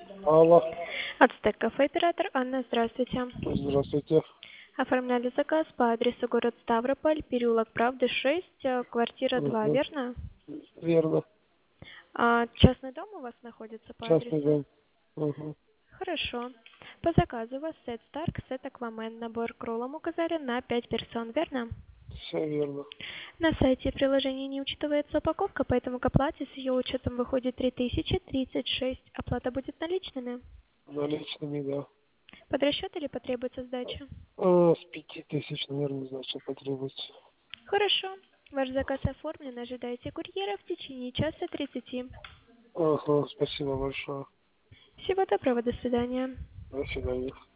Алло, Ацтек кафе оператор Анна, здравствуйте. здравствуйте. Оформляли заказ по адресу город Ставрополь, переулок Правды 6, квартира 2, Угу. верно? Верно. Частный дом у вас находится по Частный адресу? дом. Угу. Хорошо. По заказу у вас сет Старк, сет Аквамен, набор кролом указали на 5 персон, верно? Все верно. На сайте приложения не учитывается упаковка, поэтому к оплате с ее учетом выходит 3036. Оплата будет наличными. Наличными, да. Под расчет или потребуется сдача? С 5000, наверное, значит, потребуется. Хорошо. Ваш заказ оформлен. Ожидайте курьера в течение часа 30. Ага, спасибо большое. Всего доброго. До свидания. До свидания.